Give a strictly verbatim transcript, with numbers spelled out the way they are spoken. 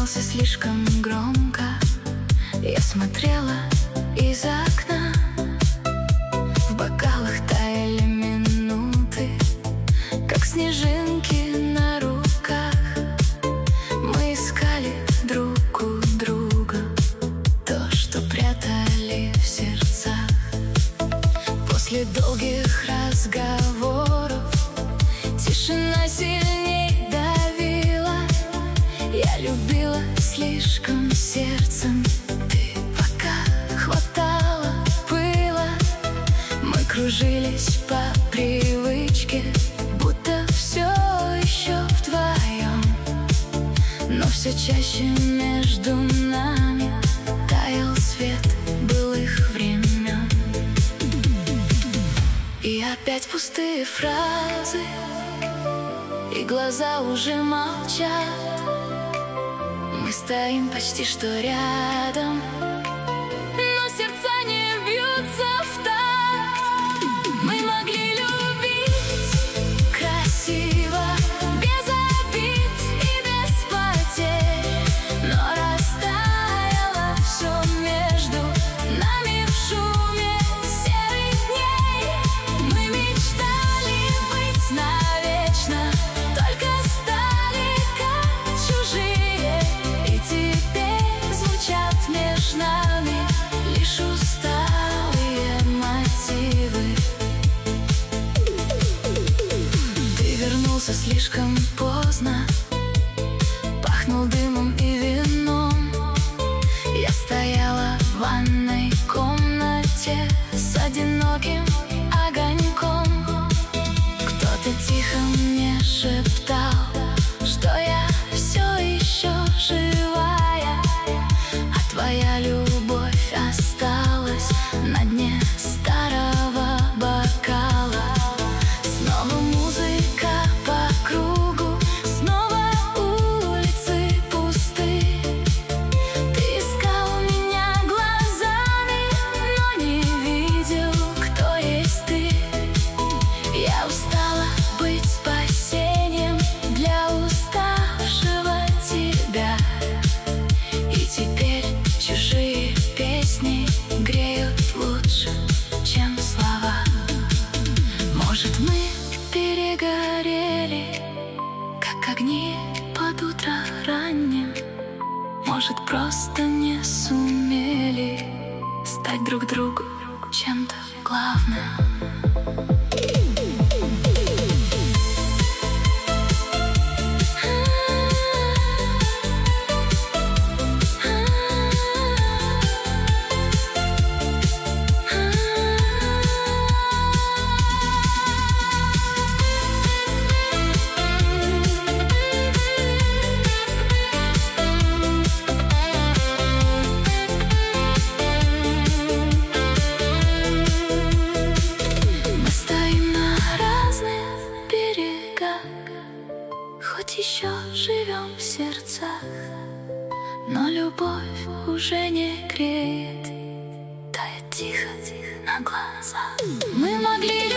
смеялся слишком громко. Я смотрела из окна. В бокалах таяли минуты, как снежинки на руках. Мы искали друг у друга то, что прятали в сердцах. После долгих разговоров тишина сильней давила. Я любила слишком сердцем, ты пока хватала пыла. Мы кружились по привычке, будто все еще вдвоем. Но все чаще между нами таял свет былых времен. И опять пустые фразы, и глаза уже молчат. Мы стоим почти что рядом, но сердца не бьются в такт. Мы могли любить красиво, без обид и без потерь, но растаяло все между нами в шуме серых дней. Мы мечтали быть навечно, только стали как чужие. И теперь звучат между нами лишь усталые мотивы. Ты вернулся слишком поздно, пахнул дымом и вином. Я стояла в ванной комнате с одиноким огоньком. Кто-то тихо мне шептал, что я все еще живая, а твоя любовь осталась на дне старого бокала. Снова музыка по кругу, снова улицы пусты. Ты искал меня глазами, но не видел, кто есть ты. Я устала быть спасением для уставшего тебя. И теперь чужие песни греют лучше, чем слова. Может, мы перегорели, как огни под утро ранним. Может, просто не сумели стать друг другу чем-то главным. Хоть еще живем в сердцах, но любовь уже не греет, тает тихо на глазах. Мы могли